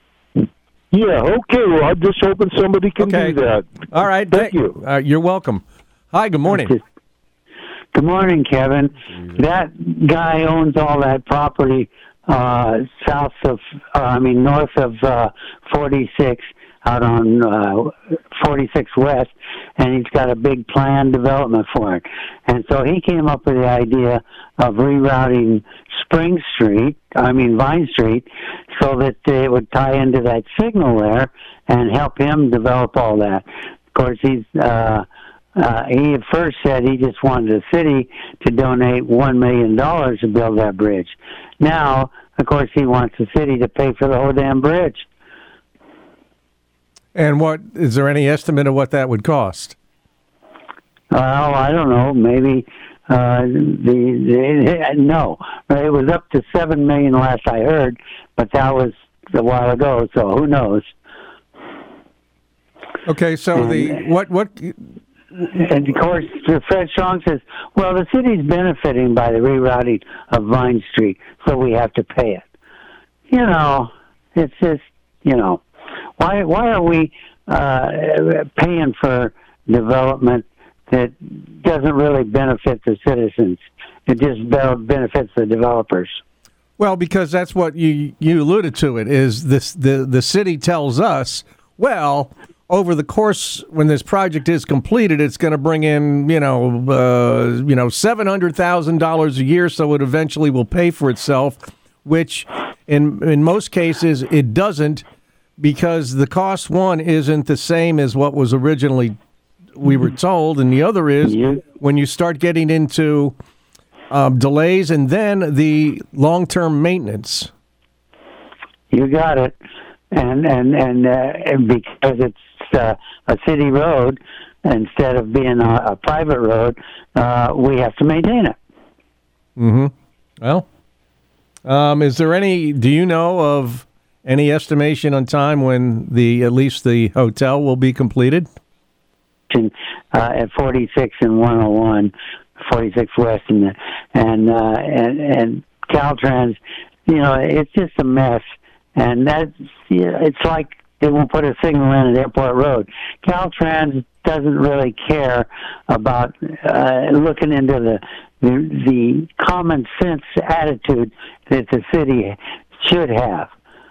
Yeah. Okay. Well, I'm just hoping somebody can Okay. do that. All right. Thank you. Uh, you're welcome. Hi. Good morning. Good morning, Kevin. That guy owns all that property uh, south of, uh, I mean, north of uh, forty-six, out on uh, forty-six West, and he's got a big planned development for it. And so he came up with the idea of rerouting Spring Street, I mean Vine Street, so that it would tie into that signal there and help him develop all that. Of course, he's uh, uh, he at first said he just wanted the city to donate one million dollars to build that bridge. Now, of course, he wants the city to pay for the whole damn bridge. And what is there any estimate of what that would cost? Well, I don't know. Maybe uh, the, the no, it was up to seven million last I heard, but that was a while ago. So who knows? Okay, so and, the what what? And of course, Fred Strong says, "Well, the city's benefiting by the rerouting of Vine Street, so we have to pay it." You know, it's just you know. Why why are we uh, paying for development that doesn't really benefit the citizens? It just benefits the developers. Well, because that's what you you alluded to. It is this the the city tells us, well, over the course when this project is completed, it's going to bring in you know uh, you know seven hundred thousand dollars a year, so it eventually will pay for itself. Which in in most cases it doesn't. Because the cost, one, isn't the same as what was originally we were told, and the other is when you start getting into um, delays and then the long-term maintenance. You got it, and and and, uh, and because it's uh, a city road instead of being a, a private road, uh, we have to maintain it. Mm-hmm. Well, um, is there any? Do you know of? Any estimation on time when the at least the hotel will be completed? Uh, at forty-six and one oh one, forty-six West, and and uh, and and Caltrans, you know, it's just a mess, and that's you know, it's like they won't put a signal in at Airport Road. Caltrans doesn't really care about uh, looking into the, the the common sense attitude that the city should have.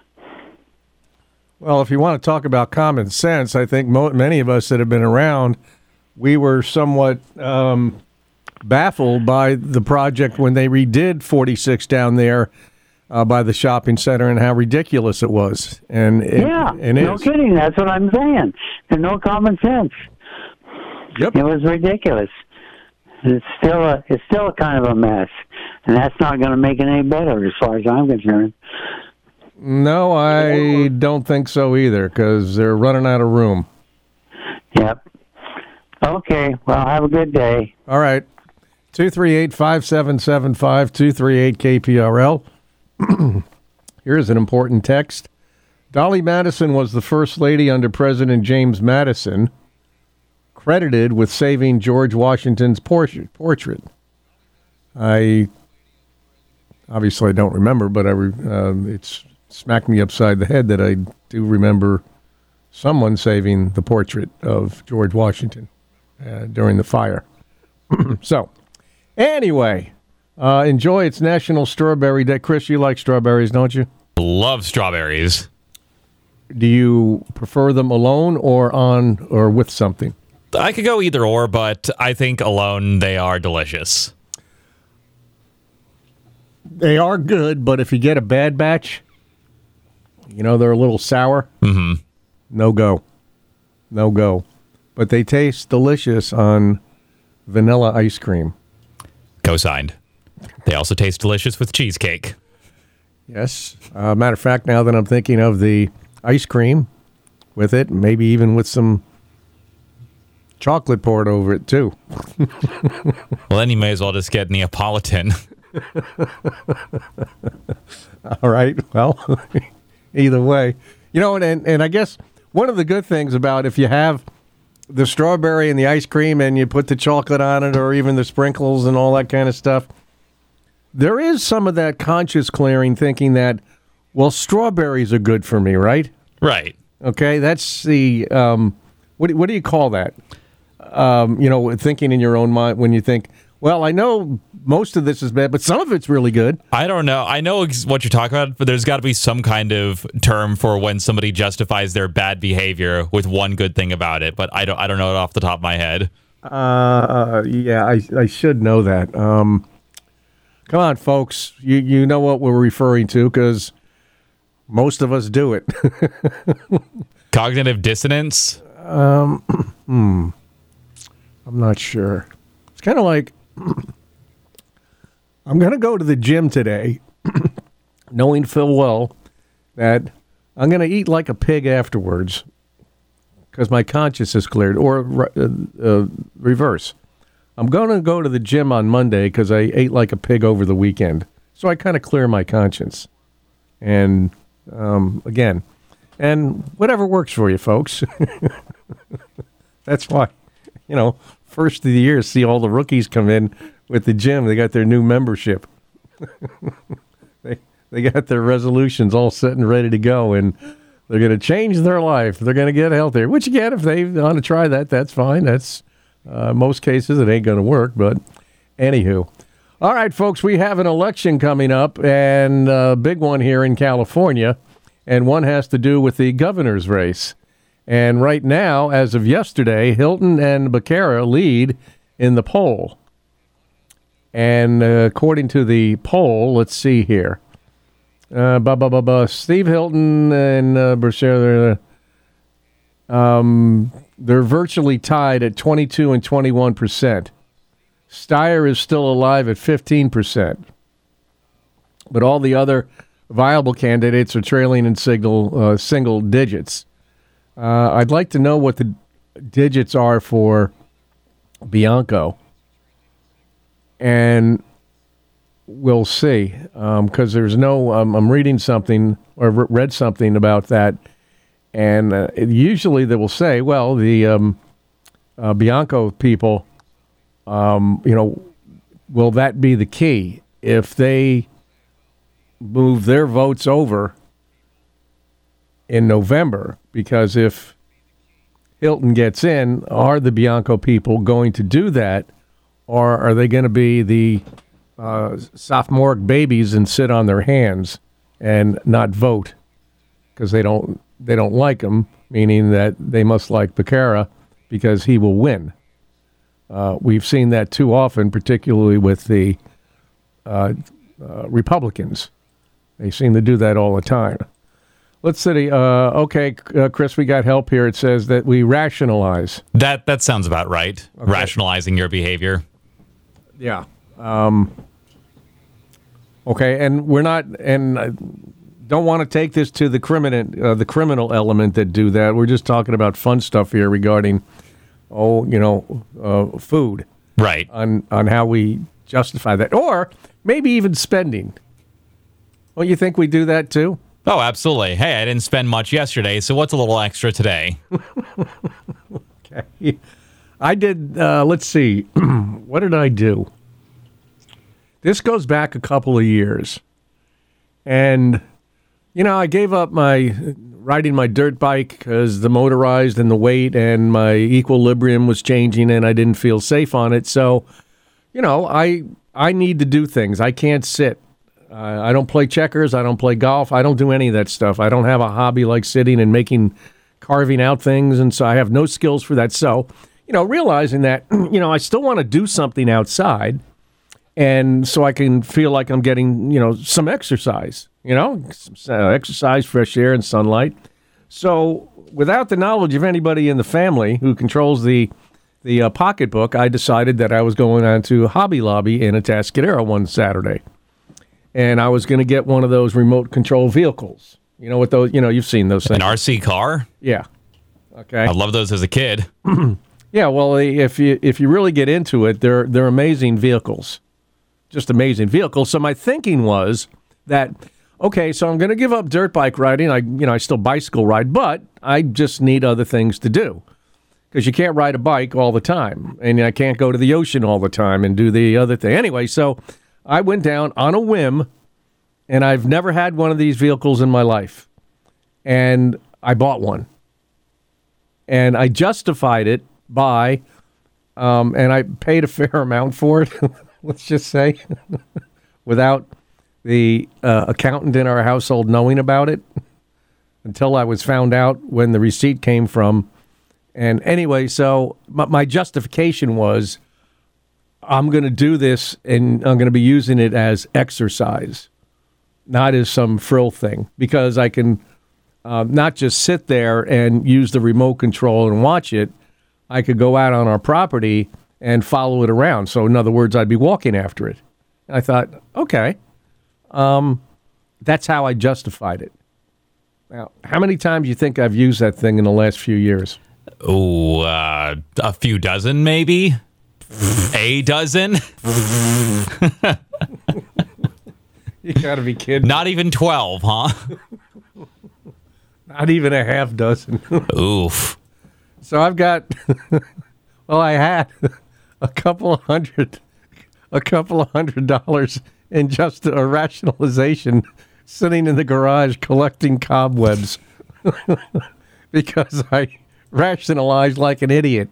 Well, if you want to talk about common sense, I think mo- many of us that have been around, we were somewhat um, baffled by the project when they redid forty-six down there uh, by the shopping center and how ridiculous it was. And it, yeah, and no is. kidding. That's what I'm saying. There's no common sense. Yep, it was ridiculous. It's still a it's still a kind of a mess, and that's not going to make it any better as far as I'm concerned. No, I don't think so either, because they're running out of room. Yep. Okay, well, have a good day. All right. two three eight, five seven seven five, two three eight K P R L. Here's an important text. Dolly Madison was the first lady under President James Madison, credited with saving George Washington's portrait. I obviously I don't remember, but I um, it's smacked me upside the head that I do remember someone saving the portrait of George Washington uh, during the fire. So, anyway, uh, enjoy. It's National Strawberry Day. Chris, you like strawberries, don't you? Love strawberries. Do you prefer them alone or on or with something? I could go either or, but I think alone they are delicious. They are good, but if you get a bad batch, you know, they're a little sour. Mm-hmm. No go. No go. But they taste delicious on vanilla ice cream. Co-signed. They also taste delicious with cheesecake. Yes. Uh, matter of fact, now that I'm thinking of the ice cream with it, maybe even with some chocolate poured over it, too. Well, then you may as well just get Neapolitan. All right. Well, either way. You know, and, and I guess one of the good things about if you have the strawberry and the ice cream and you put the chocolate on it or even the sprinkles and all that kind of stuff, there is some of that conscious clearing thinking that, well, strawberries are good for me, right? Right. Okay, that's the, um, what, do- what do you call that? Um, you know, thinking in your own mind when you think, well, I know most of this is bad, but some of it's really good. I don't know. I know ex- what you're talking about, but there's got to be some kind of term for when somebody justifies their bad behavior with one good thing about it, but I don't I don't know it off the top of my head. Uh, yeah, I, I should know that. Um, come on, folks. You, you know what we're referring to because most of us do it. Cognitive dissonance? Um, hmm. I'm not sure. It's kind of like I'm going to go to the gym today, knowing full well that I'm going to eat like a pig afterwards because my conscience is cleared, or uh, uh, reverse. I'm going to go to the gym on Monday because I ate like a pig over the weekend. So I kind of clear my conscience. And um, again, and whatever works for you, folks. That's why, you know, first of the year, see all the rookies come in with the gym. They got their new membership. they they got their resolutions all set and ready to go, and they're going to change their life. They're going to get healthier. Which again, if they want to try that, that's fine. That's uh, most cases it ain't going to work. But anywho, all right, folks, we have an election coming up, and a big one here in California, and one has to do with the governor's race. And right now, as of yesterday, Hilton and Becerra lead in the poll. And uh, according to the poll, let's see here. Uh, blah, blah, blah, blah. Steve Hilton and uh, Becerra, um, they're virtually tied at twenty-two and twenty-one percent. Steyer is still alive at fifteen percent. But all the other viable candidates are trailing in single, uh, single digits. Uh, I'd like to know what the digits are for Bianco, and we'll see. Because um, there's no, um, I'm reading something or re- read something about that, and uh, it, usually they will say, well, the um, uh, Bianco people, um, you know, will that be the key if they move their votes over in November? Because if Hilton gets in, are the Bianco people going to do that, or are they going to be the uh, sophomoric babies and sit on their hands and not vote because they don't they don't like him, meaning that they must like Becerra because he will win. Uh, we've seen that too often, particularly with the uh, uh, Republicans. They seem to do that all the time. Let's see. Uh, okay, uh, Chris, we got help here. It says that we rationalize. That that sounds about right. Okay. Rationalizing your behavior. Yeah. Um, okay, and we're not, and I don't want to take this to the criminal, uh, the criminal element that do that. We're just talking about fun stuff here regarding, oh, you know, uh, food. Right. On on how we justify that, or maybe even spending. Well, you think we do that too? Oh, absolutely. Hey, I didn't spend much yesterday, so what's a little extra today? Okay. I did, uh, let's see, what did I do? This goes back a couple of years. And, you know, I gave up my riding my dirt bike because the motorized and the weight and my equilibrium was changing and I didn't feel safe on it. So, you know, I I need to do things. I can't sit. Uh, I don't play checkers. I don't play golf. I don't do any of that stuff. I don't have a hobby like sitting and making, carving out things. And so I have no skills for that. So, you know, realizing that, you know, I still want to do something outside. And so I can feel like I'm getting, you know, some exercise, you know, some, uh, exercise, fresh air, and sunlight. So without the knowledge of anybody in the family who controls the the uh, pocketbook, I decided that I was going on to Hobby Lobby in Atascadero one Saturday. And I was going to get one of those remote control vehicles. You know what those, you know, you've seen those things. An R C car? Yeah. Okay. I love those as a kid. Yeah, well, if you if you really get into it, they're they're amazing vehicles. Just amazing vehicles. So my thinking was that, okay, so I'm going to give up dirt bike riding. I, you know, I still bicycle ride, but I just need other things to do because you can't ride a bike all the time, and I can't go to the ocean all the time and do the other thing. Anyway, so I went down on a whim, and I've never had one of these vehicles in my life, and I bought one, and I justified it by, um, and I paid a fair amount for it. Let's just say, without the uh, accountant in our household knowing about it, until I was found out when the receipt came from. And anyway, so my, my justification was, I'm going to do this, and I'm going to be using it as exercise, not as some frill thing, because I can uh, not just sit there and use the remote control and watch it. I could go out on our property and follow it around. So in other words, I'd be walking after it. And I thought, okay, um, that's how I justified it. Now, how many times do you think I've used that thing in the last few years? Oh, uh, a few dozen, maybe. A dozen. You gotta be kidding. Not even twelve, huh? Not even a half dozen. Oof. So I've got, well, I had a couple of hundred, a couple of hundred dollars in just a rationalization sitting in the garage collecting cobwebs because I rationalized like an idiot.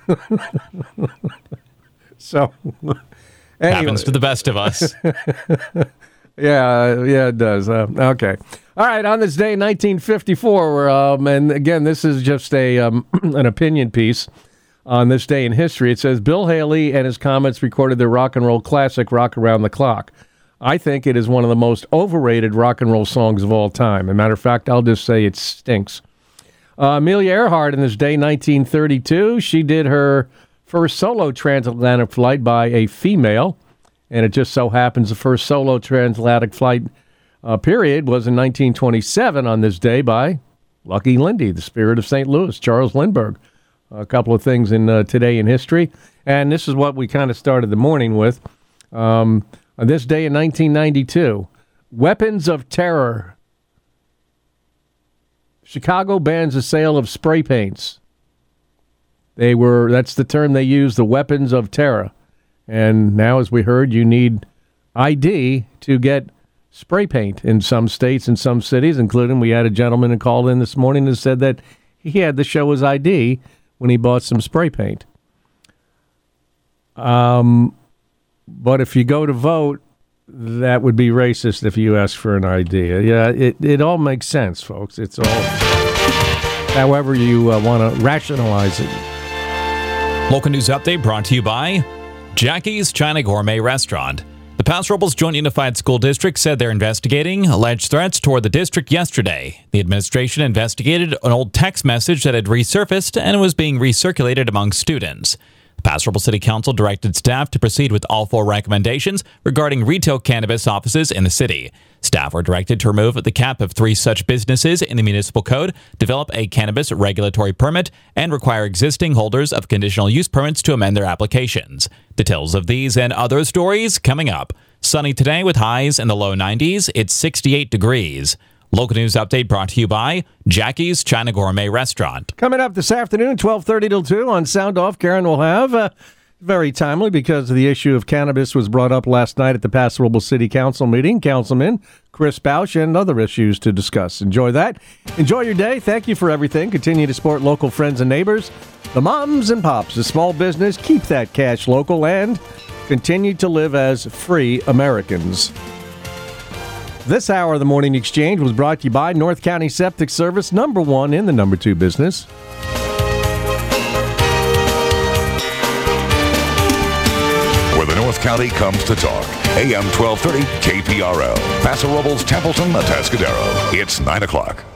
So, anyway. Happens to the best of us. Yeah, yeah, it does. Uh, okay. All right, on this day in nineteen fifty-four, um, and again, this is just a um, an opinion piece on this day in history. It says, Bill Haley and his Comets recorded their rock and roll classic, Rock Around the Clock. I think it is one of the most overrated rock and roll songs of all time. As a matter of fact, I'll just say it stinks. Uh, Amelia Earhart, in this day, nineteen thirty-two, she did her first solo transatlantic flight by a female, and it just so happens the first solo transatlantic flight uh, period was in nineteen twenty-seven on this day by Lucky Lindy, the Spirit of Saint Louis, Charles Lindbergh. A couple of things in uh, today in history, and this is what we kind of started the morning with. Um, on this day in nineteen ninety-two, weapons of terror. Chicago bans the sale of spray paints. They were, that's the term they used, the weapons of terror. And now, as we heard, you need I D to get spray paint in some states and some cities, including we had a gentleman who called in this morning and said that he had to show his I D when he bought some spray paint. Um, but if you go to vote, that would be racist if you ask for an I D. Yeah, it, it all makes sense, folks. It's all, however you uh, want to rationalize it. Local news update brought to you by Jackie's China Gourmet Restaurant. The Paso Robles Joint Unified School District said they're investigating alleged threats toward the district yesterday. The administration investigated an old text message that had resurfaced and was being recirculated among students. The Paso Robles City Council directed staff to proceed with all four recommendations regarding retail cannabis offices in the city. Staff were directed to remove the cap of three such businesses in the municipal code, develop a cannabis regulatory permit, and require existing holders of conditional use permits to amend their applications. Details of these and other stories coming up. Sunny today with highs in the low nineties. It's sixty-eight degrees. Local news update brought to you by Jackie's China Gourmet Restaurant. Coming up this afternoon, twelve thirty till two on Sound Off, Karen will have, uh, very timely because the issue of cannabis was brought up last night at the Paso Robles City Council meeting. Councilman Chris Bausch and other issues to discuss. Enjoy that. Enjoy your day. Thank you for everything. Continue to support local friends and neighbors. The moms and pops, the small business, keep that cash local and continue to live as free Americans. This hour of the Morning Exchange was brought to you by North County Septic Service, number one in the number two business. Where the North County comes to talk. A M twelve thirty K P R L. Paso Robles, Templeton, Atascadero. It's nine o'clock.